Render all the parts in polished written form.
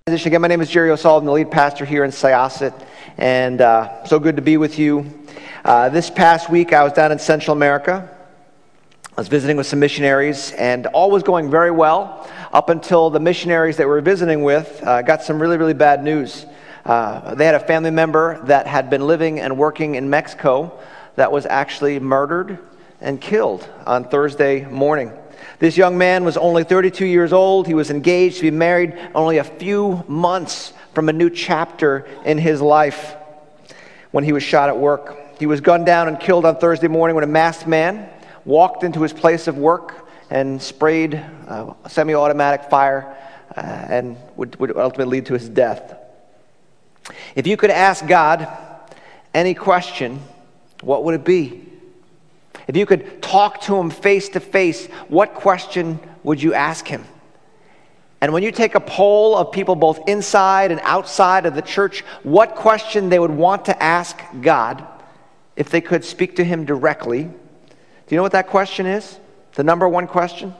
Again, my name is Jerry O'Sullivan, the lead pastor here in Syosset, and so good to be with you. This past week, I was down in Central America. I was visiting with some missionaries, and all was going very well up until the missionaries that we were visiting with got some really, really bad news. They had a family member that had been living and working in Mexico that was actually murdered and killed on Thursday morning. This young man was only 32 years old. He was engaged to be married only a few months from a new chapter in his life when he was shot at work. He was gunned down and killed on Thursday morning when a masked man walked into his place of work and sprayed a semi-automatic fire and would ultimately lead to his death. If you could ask God any question, what would it be? If you could talk to him face to face, what question would you ask him? And when you take a poll of people both inside and outside of the church, what question they would want to ask God if they could speak to him directly, do you know what that question is? The number one question?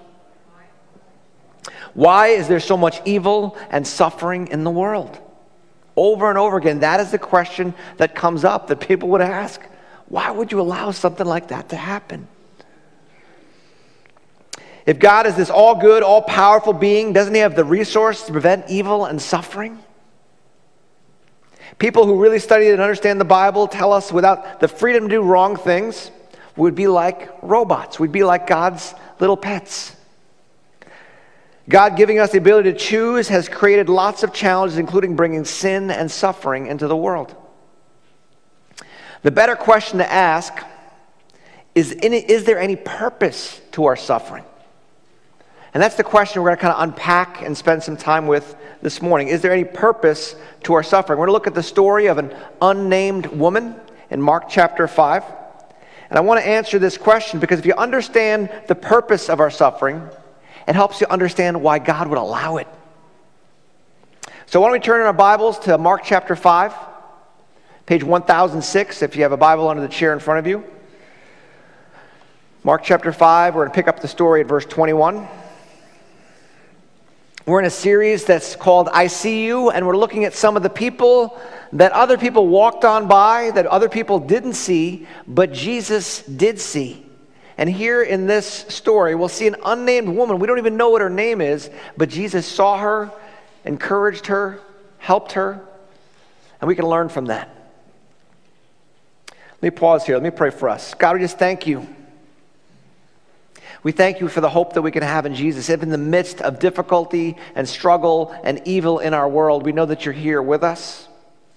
Why is there so much evil and suffering in the world? Over and over again, that is the question that comes up that people would ask. Why would you allow something like that to happen? If God is this all-good, all-powerful being, doesn't he have the resource to prevent evil and suffering? People who really study and understand the Bible tell us without the freedom to do wrong things, we'd be like robots. We'd be like God's little pets. God giving us the ability to choose has created lots of challenges, including bringing sin and suffering into the world. The better question to ask is there any purpose to our suffering? And that's the question we're going to kind of unpack and spend some time with this morning. Is there any purpose to our suffering? We're going to look at the story of an unnamed woman in Mark chapter 5. And I want to answer this question because if you understand the purpose of our suffering, it helps you understand why God would allow it. So why don't we turn in our Bibles to Mark chapter 5. Page 1006, if you have a Bible under the chair in front of you. Mark chapter 5, we're going to pick up the story at verse 21. We're in a series that's called I See You, and we're looking at some of the people that other people walked on by, that other people didn't see, but Jesus did see. And here in this story, we'll see an unnamed woman. We don't even know what her name is, but Jesus saw her, encouraged her, helped her, and we can learn from that. Let me pause here. Let me pray for us. God, we just thank you. We thank you for the hope that we can have in Jesus. If in the midst of difficulty and struggle and evil in our world, we know that you're here with us,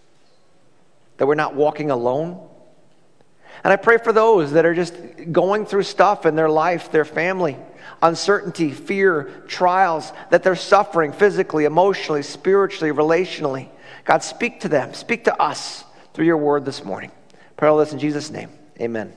that we're not walking alone. And I pray for those that are just going through stuff in their life, their family, uncertainty, fear, trials, that they're suffering physically, emotionally, spiritually, relationally. God, speak to them. Speak to us through your word this morning. Pray all this in Jesus' name. Amen.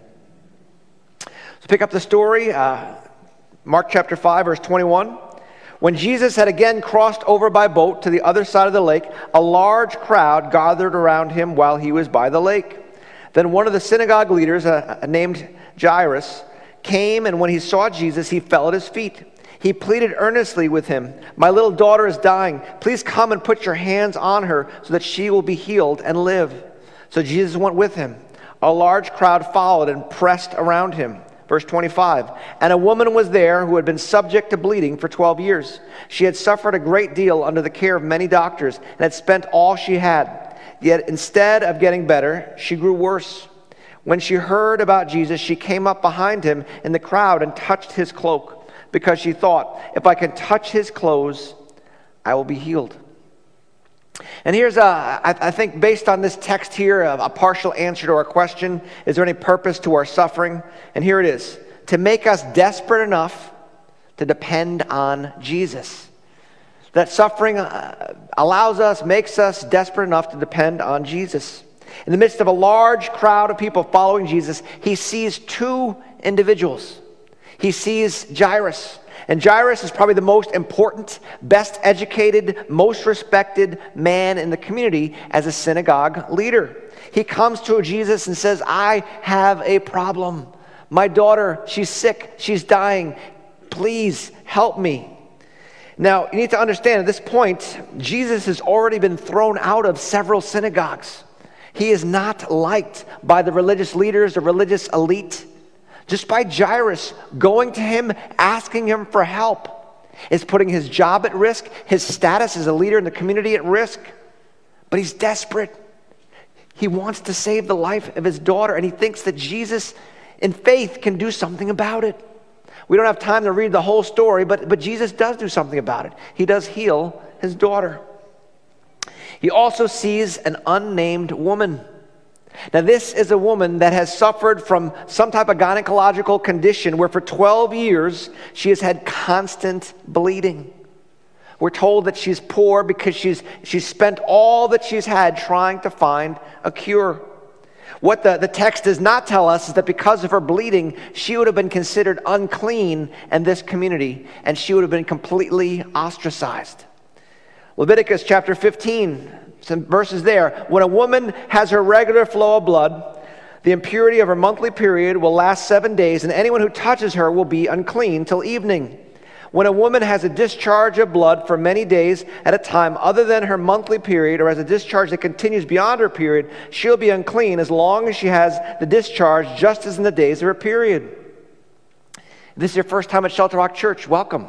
So pick up the story, Mark chapter 5, verse 21. When Jesus had again crossed over by boat to the other side of the lake, a large crowd gathered around him while he was by the lake. Then one of the synagogue leaders, named Jairus, came, and when he saw Jesus, he fell at his feet. He pleaded earnestly with him, "My little daughter is dying. Please come and put your hands on her so that she will be healed and live." So Jesus went with him. A large crowd followed and pressed around him. Verse 25, and a woman was there who had been subject to bleeding for 12 years. She had suffered a great deal under the care of many doctors and had spent all she had. Yet instead of getting better, she grew worse. When she heard about Jesus, she came up behind him in the crowd and touched his cloak, because she thought, if I can touch his clothes, I will be healed. And here's, I think, based on this text here, a partial answer to our question, is there any purpose to our suffering? And here it is, to make us desperate enough to depend on Jesus. That suffering makes us desperate enough to depend on Jesus. In the midst of a large crowd of people following Jesus, he sees two individuals. He sees Jairus. And Jairus is probably the most important, best educated, most respected man in the community as a synagogue leader. He comes to Jesus and says, I have a problem. My daughter, she's sick, she's dying. Please help me. Now, you need to understand at this point, Jesus has already been thrown out of several synagogues. He is not liked by the religious leaders, the religious elite. Just by Jairus going to him, asking him for help, is putting his job at risk, his status as a leader in the community at risk. But he's desperate. He wants to save the life of his daughter, and he thinks that Jesus, in faith, can do something about it. We don't have time to read the whole story, but Jesus does do something about it. He does heal his daughter. He also sees an unnamed woman. Now, this is a woman that has suffered from some type of gynecological condition where for 12 years she has had constant bleeding. We're told that she's poor because she's spent all that she's had trying to find a cure. What the text does not tell us is that because of her bleeding, she would have been considered unclean in this community, and she would have been completely ostracized. Leviticus chapter 15, some verses there. When a woman has her regular flow of blood, the impurity of her monthly period will last 7 days, and anyone who touches her will be unclean till evening. When a woman has a discharge of blood for many days at a time other than her monthly period, or has a discharge that continues beyond her period, she'll be unclean as long as she has the discharge, just as in the days of her period. If this is your first time at Shelter Rock Church, welcome.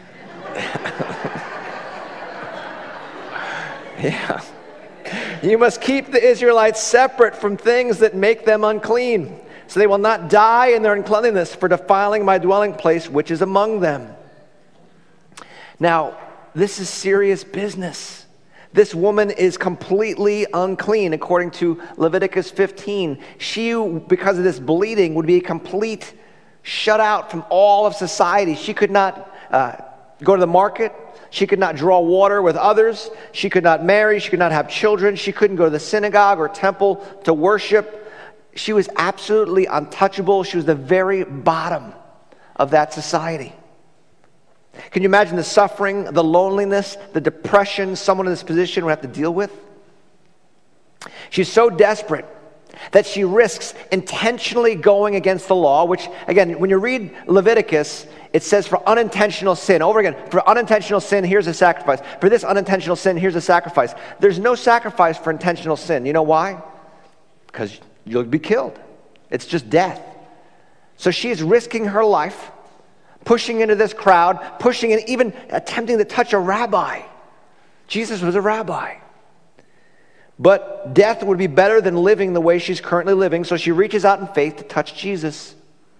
Yeah. You must keep the Israelites separate from things that make them unclean, so they will not die in their uncleanness for defiling my dwelling place, which is among them. Now, this is serious business. This woman is completely unclean, according to Leviticus 15. She, because of this bleeding, would be a complete shut out from all of society. She could not go to the market. She could not draw water with others. She could not marry. She could not have children. She couldn't go to the synagogue or temple to worship. She was absolutely untouchable. She was the very bottom of that society. Can you imagine the suffering, the loneliness, the depression someone in this position would have to deal with? She's so desperate that she risks intentionally going against the law, which, again, when you read Leviticus, it says for unintentional sin. Over again, for unintentional sin, here's a sacrifice. For this unintentional sin, here's a sacrifice. There's no sacrifice for intentional sin. You know why? Because you'll be killed. It's just death. So she's risking her life, pushing into this crowd, pushing and even attempting to touch a rabbi. Jesus was a rabbi. But death would be better than living the way she's currently living, so she reaches out in faith to touch Jesus.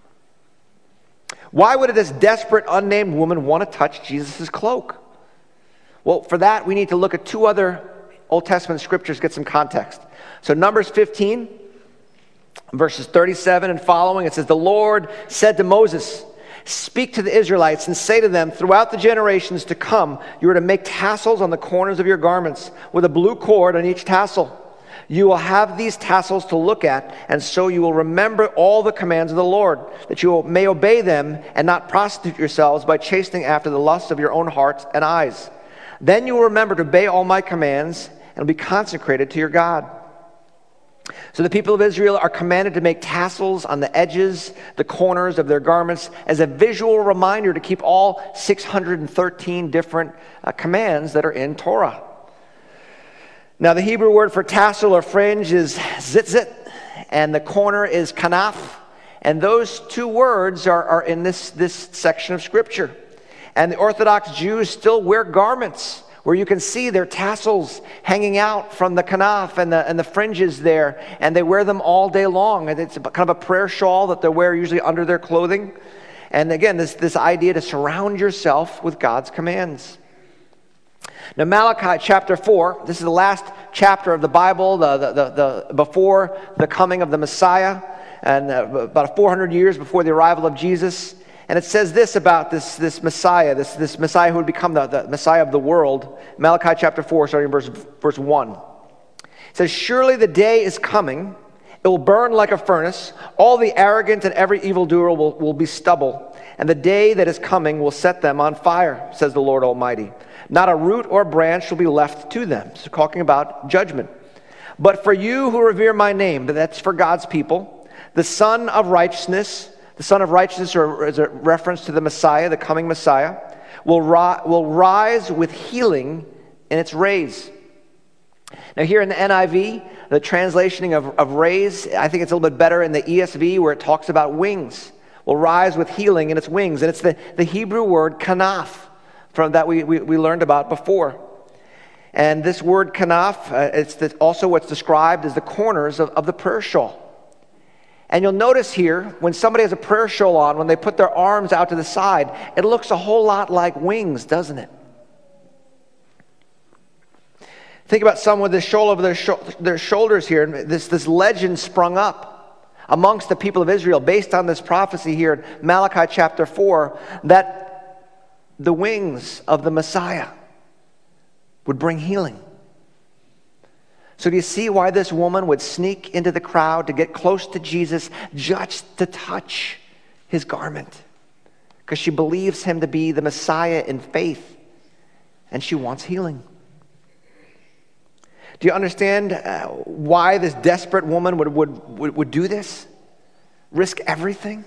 Why would this desperate, unnamed woman want to touch Jesus' cloak? Well, for that, we need to look at two other Old Testament scriptures to get some context. So Numbers 15, verses 37 and following, it says, "The Lord said to Moses, 'Speak to the Israelites and say to them, throughout the generations to come, you are to make tassels on the corners of your garments with a blue cord on each tassel. You will have these tassels to look at, and so you will remember all the commands of the Lord, that you may obey them and not prostitute yourselves by chasing after the lusts of your own hearts and eyes. Then you will remember to obey all my commands and be consecrated to your God.'" So the people of Israel are commanded to make tassels on the edges, the corners of their garments, as a visual reminder to keep all 613 different commands that are in Torah. Now, the Hebrew word for tassel or fringe is tzitzit, and the corner is kanaf. And those two words are in this section of Scripture. And the Orthodox Jews still wear garments where you can see their tassels hanging out from the kanaf and the fringes there, and they wear them all day long. And it's kind of a prayer shawl that they wear usually under their clothing. And again, this idea to surround yourself with God's commands. Now, Malachi chapter 4, this is the last chapter of the Bible, the before the coming of the Messiah, and about 400 years before the arrival of Jesus. And it says this about this Messiah, this Messiah who would become the Messiah of the world. Malachi chapter 4, starting in verse 1. It says, "Surely the day is coming, it will burn like a furnace. All the arrogant and every evildoer will be stubble. And the day that is coming will set them on fire, says the Lord Almighty. Not a root or branch will be left to them." So talking about judgment. "But for you who revere my name," but that's for God's people, "the Son of Righteousness," the Son of Righteousness is a reference to the Messiah, the coming Messiah, will rise with healing in its rays. Now here in the NIV, the translation of rays, I think it's a little bit better in the ESV where it talks about wings. Will rise with healing in its wings. And it's the Hebrew word kanaf from that we learned about before. And this word kanaf, it's also what's described as the corners of the prayer shawl. And you'll notice here, when somebody has a prayer shawl on, when they put their arms out to the side, it looks a whole lot like wings, doesn't it? Think about someone with this shawl over their shoulders here, and this legend sprung up amongst the people of Israel based on this prophecy here in Malachi chapter 4, that the wings of the Messiah would bring healing. So do you see why this woman would sneak into the crowd to get close to Jesus just to touch his garment? Because she believes him to be the Messiah in faith, and she wants healing. Do you understand why this desperate woman would do this? Risk everything?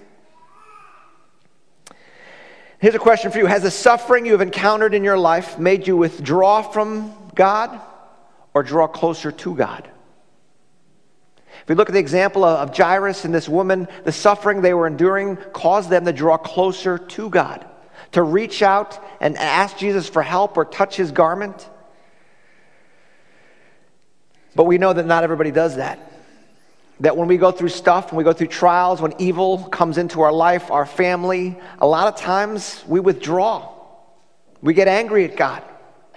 Here's a question for you. Has the suffering you have encountered in your life made you withdraw from God or draw closer to God? If we look at the example of Jairus and this woman, the suffering they were enduring caused them to draw closer to God, to reach out and ask Jesus for help or touch his garment. But we know that not everybody does that. That when we go through stuff, when we go through trials, when evil comes into our life, our family, a lot of times we withdraw. We get angry at God.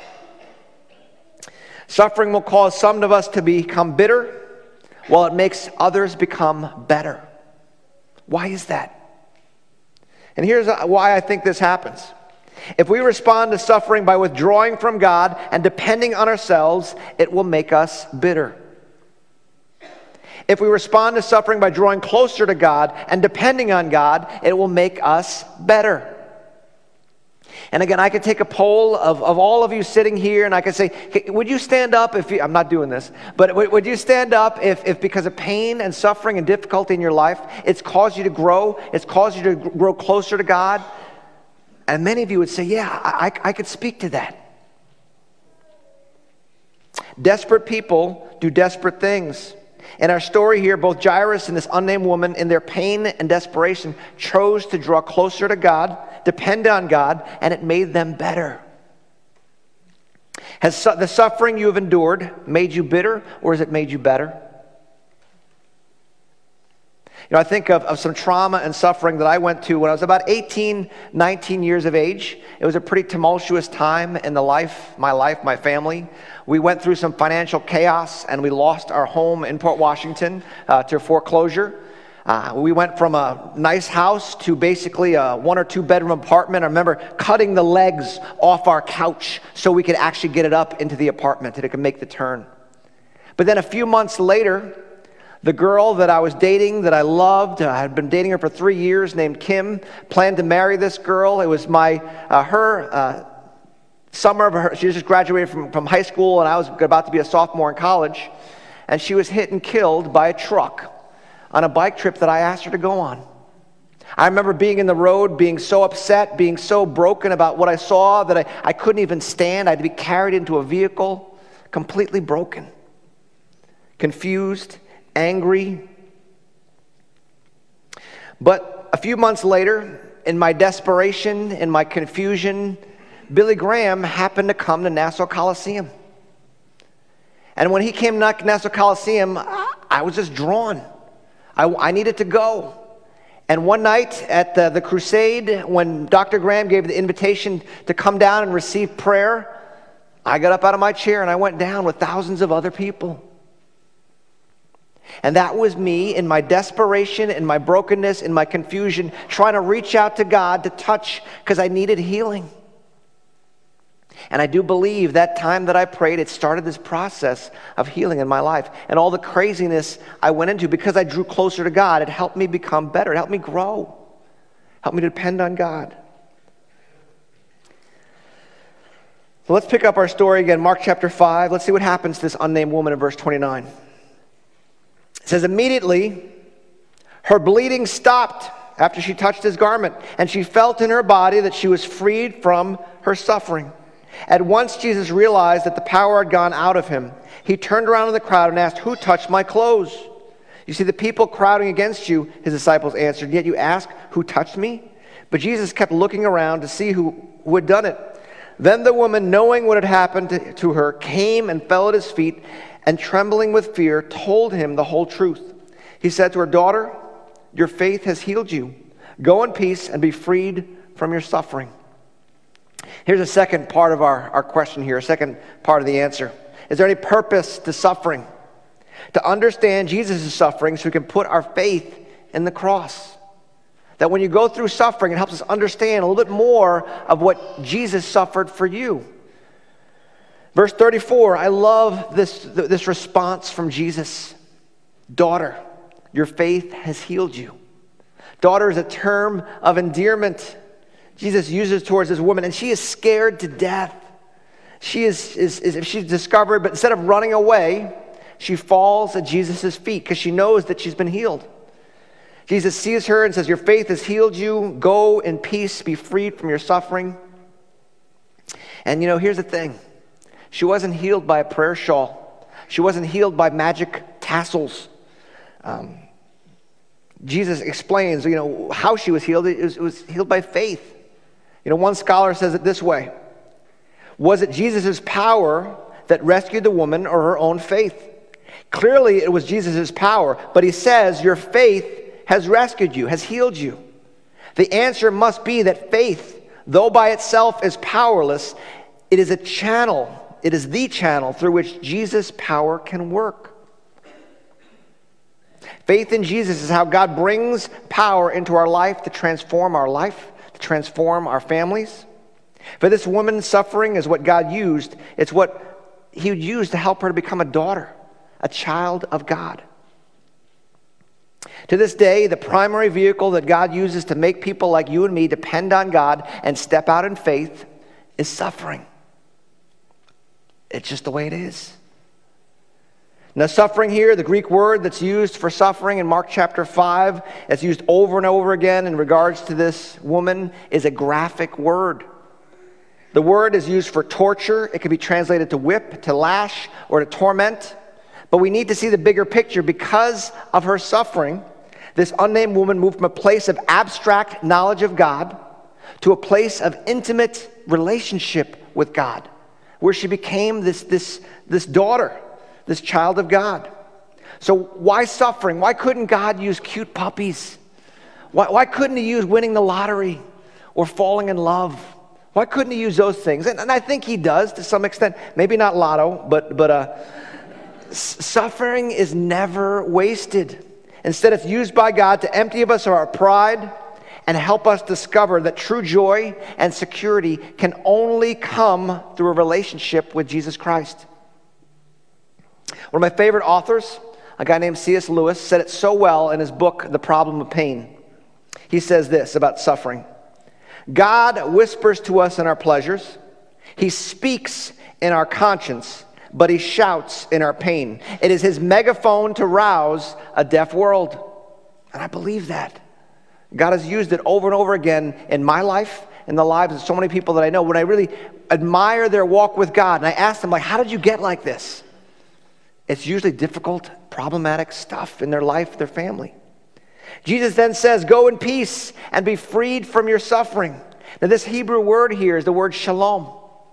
Suffering will cause some of us to become bitter, while it makes others become better. Why is that? And here's why I think this happens. If we respond to suffering by withdrawing from God and depending on ourselves, it will make us bitter. If we respond to suffering by drawing closer to God and depending on God, it will make us better. And again, I could take a poll of all of you sitting here, and I could say, would you stand up if you, I'm not doing this, but would you stand up if because of pain and suffering and difficulty in your life, it's caused you to grow, it's caused you to grow closer to God? And many of you would say, yeah, I could speak to that. Desperate people do desperate things. In our story here, both Jairus and this unnamed woman, in their pain and desperation, chose to draw closer to God, depend on God, and it made them better. Has the suffering you have endured made you bitter, or has it made you better? You know, I think of some trauma and suffering that I went to when I was about 18, 19 years of age. It was a pretty tumultuous time in my family. We went through some financial chaos, and we lost our home in Port Washington to foreclosure. We went from a nice house to basically a 1 or 2 bedroom apartment. I remember cutting the legs off our couch so we could actually get it up into the apartment and it could make the turn. But then a few months later, the girl that I was dating, that I loved, I had been dating her for 3 years, named Kim, planned to marry this girl. It was her summer of her, she just graduated from high school, and I was about to be a sophomore in college, and she was hit and killed by a truck on a bike trip that I asked her to go on. I remember being in the road, being so upset, being so broken about what I saw that I couldn't even stand. I had to be carried into a vehicle, completely broken, confused, angry. But a few months later, in my desperation, in my confusion, Billy Graham happened to come to Nassau Coliseum. And when he came to Nassau Coliseum, I was just drawn. I needed to go. And one night at the crusade, when Dr. Graham gave the invitation to come down and receive prayer, I got up out of my chair and I went down with thousands of other people. And that was me in my desperation, in my brokenness, in my confusion, trying to reach out to God to touch because I needed healing. And I do believe that time that I prayed, it started this process of healing in my life. And all the craziness I went into, because I drew closer to God, it helped me become better. It helped me grow. Helped me to depend on God. So let's pick up our story again, Mark chapter 5. Let's see what happens to this unnamed woman in verse 29. It says, immediately her bleeding stopped after she touched his garment, and she felt in her body that she was freed from her suffering. At once Jesus realized that the power had gone out of him. He turned around in the crowd and asked, "Who touched my clothes?" "You see the people crowding against you," his disciples answered, "yet you ask, 'Who touched me?'" But Jesus kept looking around to see who had done it. Then the woman, knowing what had happened to her, came and fell at his feet, and trembling with fear, told him the whole truth. He said to her, "Daughter, your faith has healed you. Go in peace and be freed from your suffering." Here's a second part of our question here, a second part of the answer. Is there any purpose to suffering? To understand Jesus' suffering so we can put our faith in the cross. That when you go through suffering, it helps us understand a little bit more of what Jesus suffered for you. Verse 34, I love this response from Jesus. "Daughter, your faith has healed you." Daughter is a term of endearment Jesus uses towards this woman, and she is scared to death. She's discovered, but instead of running away, she falls at Jesus' feet because she knows that she's been healed. Jesus sees her and says, "Your faith has healed you. Go in peace, be freed from your suffering." And here's the thing. She wasn't healed by a prayer shawl. She wasn't healed by magic tassels. Jesus explains, how she was healed. It was healed by faith. One scholar says it this way. Was it Jesus' power that rescued the woman or her own faith? Clearly, it was Jesus' power, but he says, your faith has rescued you, has healed you. The answer must be that faith, though by itself is powerless, it is a channel. It is the channel through which Jesus' power can work. Faith in Jesus is how God brings power into our life to transform our life, to transform our families. For this woman's suffering is what God used. It's what he would use to help her to become a daughter, a child of God. To this day, the primary vehicle that God uses to make people like you and me depend on God and step out in faith is suffering. It's just the way it is. Now, suffering here, the Greek word that's used for suffering in Mark chapter 5, it's used over and over again in regards to this woman, is a graphic word. The word is used for torture. It can be translated to whip, to lash, or to torment. But we need to see the bigger picture. Because of her suffering, this unnamed woman moved from a place of abstract knowledge of God to a place of intimate relationship with God, where she became this daughter, this child of God. So why suffering? Why couldn't God use cute puppies? Why couldn't he use winning the lottery or falling in love? Why couldn't he use those things? And I think he does to some extent. Maybe not lotto, but suffering is never wasted. Instead, it's used by God to empty of us of our pride and help us discover that true joy and security can only come through a relationship with Jesus Christ. One of my favorite authors, a guy named C.S. Lewis, said it so well in his book, The Problem of Pain. He says this about suffering. God whispers to us in our pleasures. He speaks in our conscience, but he shouts in our pain. It is his megaphone to rouse a deaf world. And I believe that. God has used it over and over again in my life, in the lives of so many people that I know. When I really admire their walk with God, and I ask them, how did you get like this? It's usually difficult, problematic stuff in their life, their family. Jesus then says, go in peace and be freed from your suffering. Now, this Hebrew word here is the word shalom.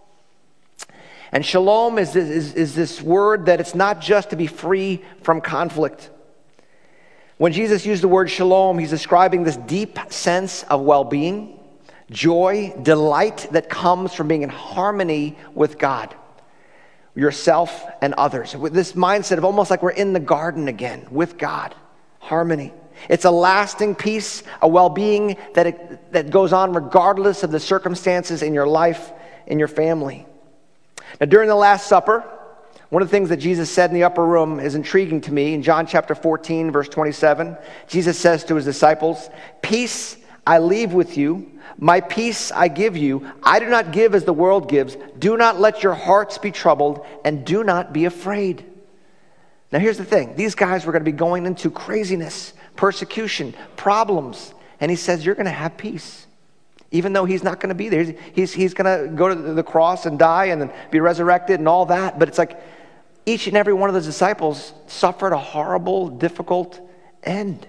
And shalom is this word that it's not just to be free from conflict. When Jesus used the word shalom, he's describing this deep sense of well-being, joy, delight that comes from being in harmony with God, yourself, and others. With this mindset of almost like we're in the garden again with God, harmony. It's a lasting peace, a well-being that goes on regardless of the circumstances in your life, in your family. Now, during the Last Supper, one of the things that Jesus said in the upper room is intriguing to me. In John chapter 14, verse 27, Jesus says to his disciples, "Peace I leave with you, my peace I give you. I do not give as the world gives. Do not let your hearts be troubled, and do not be afraid." Now, here's the thing. These guys were going to be going into craziness, persecution, problems, And he says, you're going to have peace. Even though he's not going to be there. He's going to go to the cross and die and then be resurrected and all that. But it's like each and every one of those disciples suffered a horrible, difficult end.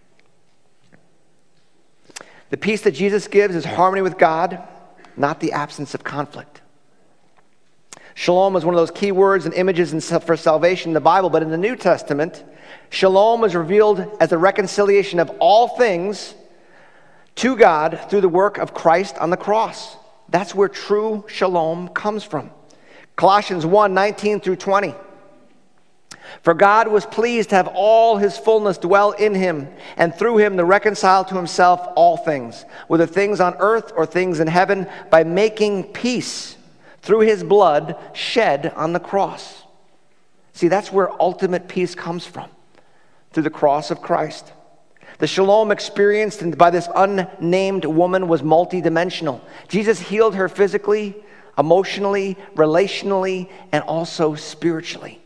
The peace that Jesus gives is harmony with God, not the absence of conflict. Shalom is one of those key words and images for salvation in the Bible, but in the New Testament, shalom is revealed as the reconciliation of all things to God through the work of Christ on the cross. That's where true shalom comes from. Colossians 1:19 through 20. For God was pleased to have all his fullness dwell in him, and through him to reconcile to himself all things, whether things on earth or things in heaven, by making peace through his blood shed on the cross. See, that's where ultimate peace comes from, through the cross of Christ. The shalom experienced by this unnamed woman was multidimensional. Jesus healed her physically, emotionally, relationally, and also spiritually.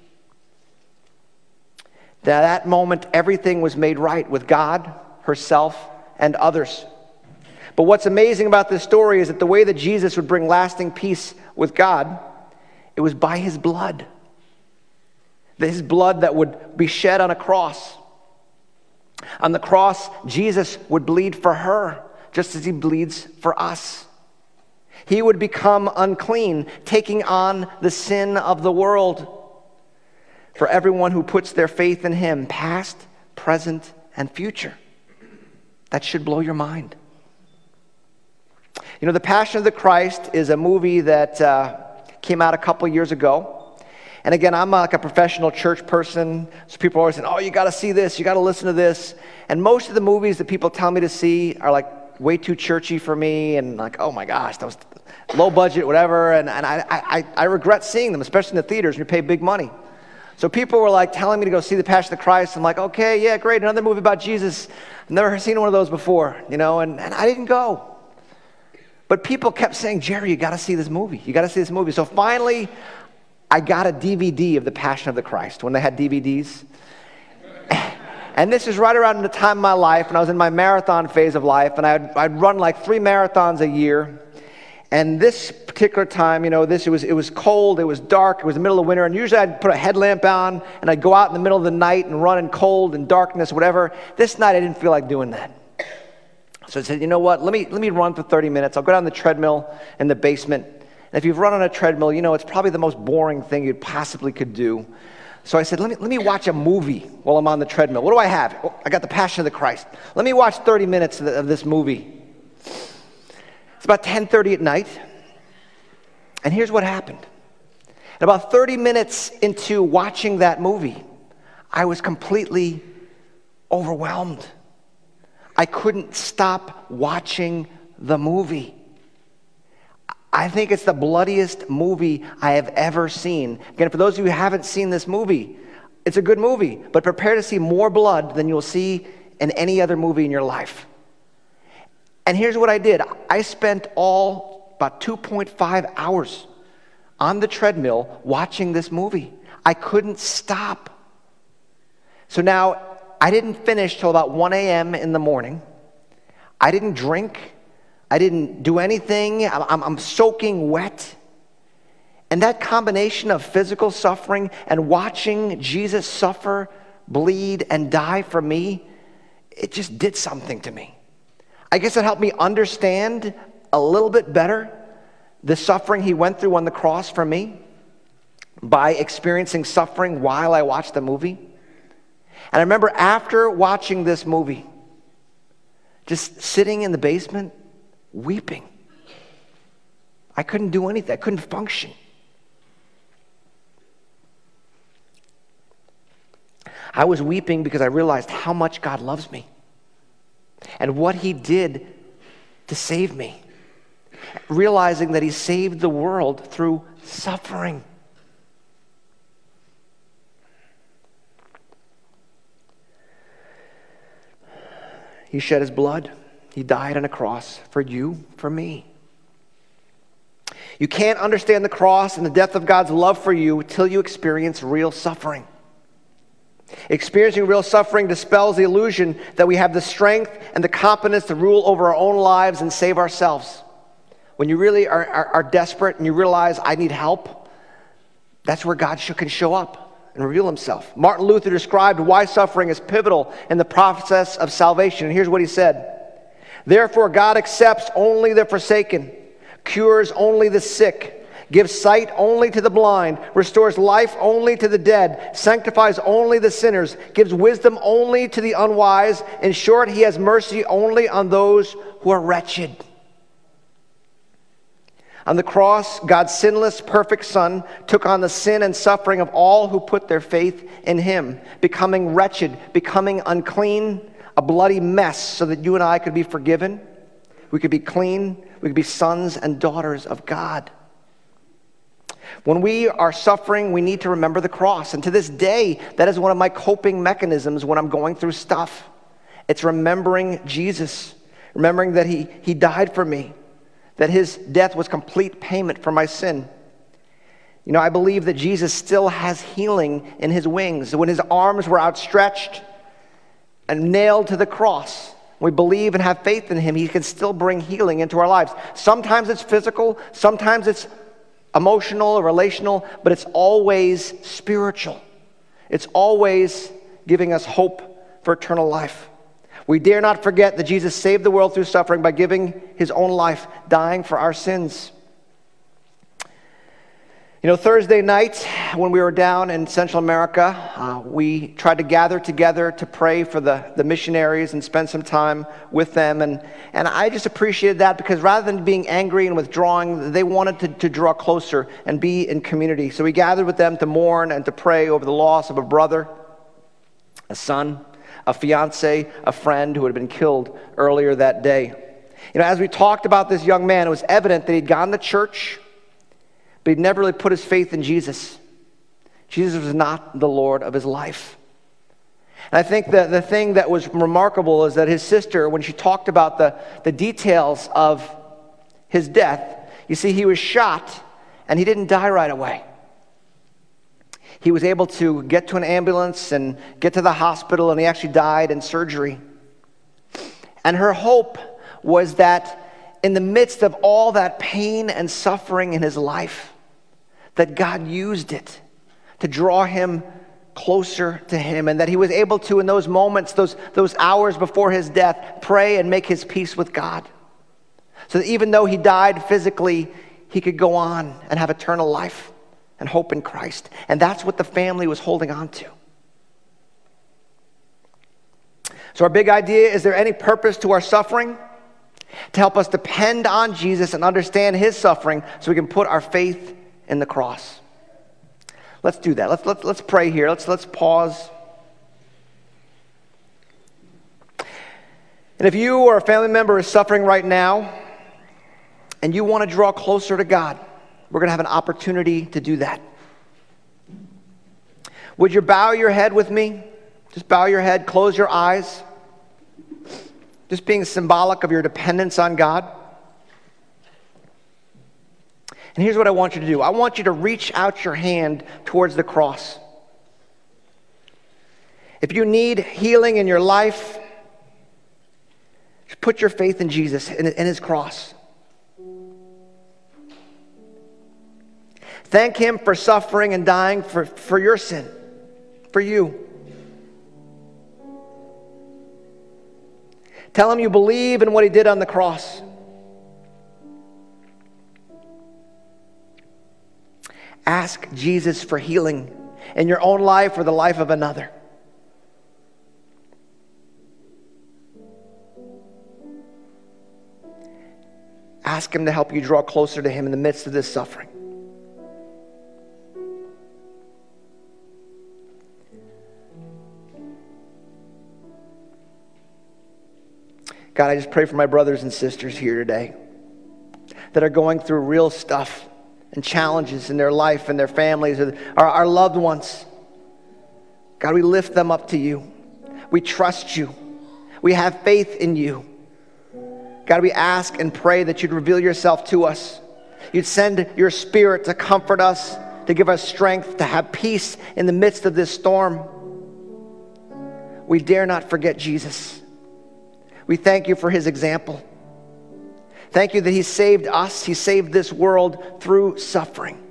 At that moment, everything was made right with God, herself, and others. But what's amazing about this story is that the way that Jesus would bring lasting peace with God, it was by his blood. His blood that would be shed on a cross. On the cross, Jesus would bleed for her, just as he bleeds for us. He would become unclean, taking on the sin of the world. For everyone who puts their faith in him, past, present, and future. That should blow your mind. You know, The Passion of the Christ is a movie that came out a couple years ago. And again, I'm like a professional church person, so people are always saying, oh, you got to see this, you got to listen to this. And most of the movies that people tell me to see are like way too churchy for me, and like, oh my gosh, that was low budget, whatever. And I regret seeing them, especially in the theaters when you pay big money. So people were like telling me to go see The Passion of the Christ. I'm like, okay, yeah, great, another movie about Jesus. I've never seen one of those before, and I didn't go. But people kept saying, Jerry, you got to see this movie. You got to see this movie. So finally, I got a DVD of The Passion of the Christ when they had DVDs. And this is right around the time of my life when I was in my marathon phase of life, and I'd run like 3 marathons a year. And this particular time, it was cold, it was dark, it was the middle of winter, and usually I'd put a headlamp on, and I'd go out in the middle of the night and run in cold and darkness, whatever. This night I didn't feel like doing that. So I said, you know what, let me run for 30 minutes. I'll go down the treadmill in the basement. And if you've run on a treadmill, it's probably the most boring thing you possibly could do. So I said, let me watch a movie while I'm on the treadmill. What do I have? Oh, I got The Passion of the Christ. Let me watch 30 minutes of this movie. It's about 10:30 at night, and here's what happened. At about 30 minutes into watching that movie, I was completely overwhelmed. I couldn't stop watching the movie. I think it's the bloodiest movie I have ever seen. Again, for those of you who haven't seen this movie, it's a good movie, but prepare to see more blood than you'll see in any other movie in your life. And here's what I did. I spent about 2.5 hours on the treadmill watching this movie. I couldn't stop. So now, I didn't finish till about 1 a.m. in the morning. I didn't drink. I didn't do anything. I'm soaking wet. And that combination of physical suffering and watching Jesus suffer, bleed, and die for me, it just did something to me. I guess it helped me understand a little bit better the suffering he went through on the cross for me by experiencing suffering while I watched the movie. And I remember after watching this movie, just sitting in the basement, weeping. I couldn't do anything. I couldn't function. I was weeping because I realized how much God loves me and what he did to save me. Realizing that he saved the world through suffering. He shed his blood. He died on a cross for you, for me. You can't understand the cross and the depth of God's love for you until you experience real suffering. Experiencing real suffering dispels the illusion that we have the strength and the competence to rule over our own lives and save ourselves. When you really are desperate and you realize, I need help, that's where God can show up and reveal himself. Martin Luther described why suffering is pivotal in the process of salvation. And here's what he said. Therefore, God accepts only the forsaken, cures only the sick, gives sight only to the blind, restores life only to the dead, sanctifies only the sinners, gives wisdom only to the unwise. In short, he has mercy only on those who are wretched. On the cross, God's sinless, perfect Son took on the sin and suffering of all who put their faith in him, becoming wretched, becoming unclean, a bloody mess, so that you and I could be forgiven. We could be clean. We could be sons and daughters of God. When we are suffering, we need to remember the cross. And to this day, that is one of my coping mechanisms when I'm going through stuff. It's remembering Jesus, remembering that he died for me, that his death was complete payment for my sin. You know, I believe that Jesus still has healing in his wings. When his arms were outstretched and nailed to the cross, we believe and have faith in him, he can still bring healing into our lives. Sometimes it's physical, sometimes it's emotional or relational, but it's always spiritual. It's always giving us hope for eternal life. We dare not forget that Jesus saved the world through suffering by giving his own life, dying for our sins. You know, Thursday night, when we were down in Central America, we tried to gather together to pray for the missionaries and spend some time with them. And I just appreciated that because rather than being angry and withdrawing, they wanted to draw closer and be in community. So we gathered with them to mourn and to pray over the loss of a brother, a son, a fiance, a friend who had been killed earlier that day. You know, as we talked about this young man, it was evident that he'd gone to church, but he'd never really put his faith in Jesus. Jesus was not the Lord of his life. And I think that the thing that was remarkable is that his sister, when she talked about the details of his death, you see, he was shot and he didn't die right away. He was able to get to an ambulance and get to the hospital, and he actually died in surgery. And her hope was that in the midst of all that pain and suffering in his life, that God used it to draw him closer to him, and that he was able to, in those moments, those hours before his death, pray and make his peace with God. So that even though he died physically, he could go on and have eternal life and hope in Christ. And that's what the family was holding on to. So our big idea, is there any purpose to our suffering? To help us depend on Jesus and understand his suffering so we can put our faith in the cross. Let's do that. Let's pray here. Let's pause. And if you or a family member is suffering right now and you want to draw closer to God, we're going to have an opportunity to do that. Would you bow your head with me? Just bow your head, close your eyes. Just being symbolic of your dependence on God. And here's what I want you to do. I want you to reach out your hand towards the cross. If you need healing in your life, just put your faith in Jesus, in his cross. Thank him for suffering and dying for your sin, for you. Tell him you believe in what he did on the cross. Ask Jesus for healing in your own life or the life of another. Ask him to help you draw closer to him in the midst of this suffering. God, I just pray for my brothers and sisters here today that are going through real stuff and challenges in their life and their families, or our loved ones. God, we lift them up to you. We trust you. We have faith in you. God, we ask and pray that you'd reveal yourself to us. You'd send your Spirit to comfort us, to give us strength, to have peace in the midst of this storm. we dare not forget Jesus. We thank you for his example. Thank you that he saved us. He saved this world through suffering.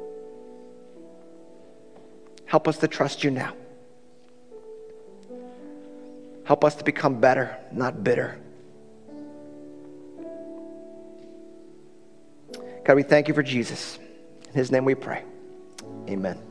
Help us to trust you now. Help us to become better, not bitter. God, we thank you for Jesus. In his name we pray. Amen.